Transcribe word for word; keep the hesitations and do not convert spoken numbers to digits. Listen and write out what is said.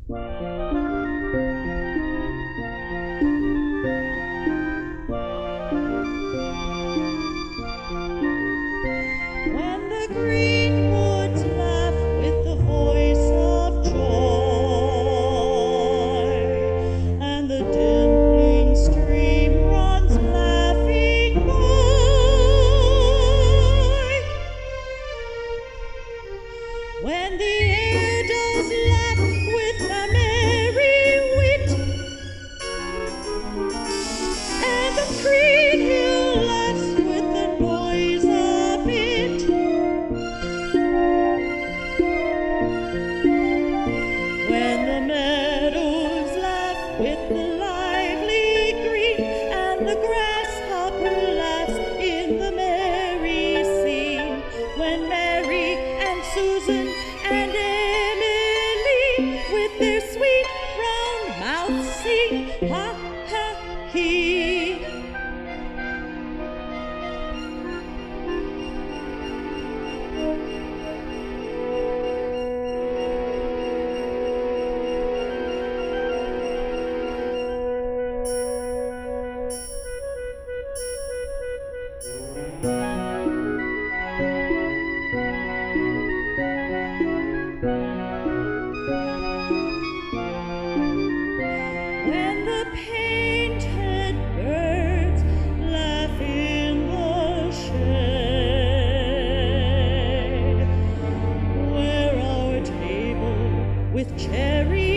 When the green woods laugh with the voice of joy, and the dimpling stream runs laughing by, when the air does laugh with a merry wit, and the green hill laughs with the noise of it, when the meadows laugh with the lively green, and the grasshopper laughs in the merry scene, when Mary and Susan and Emily with their sweet round mouths sing ha ha hee. When the painted birds laugh in the shade, where our table with cherry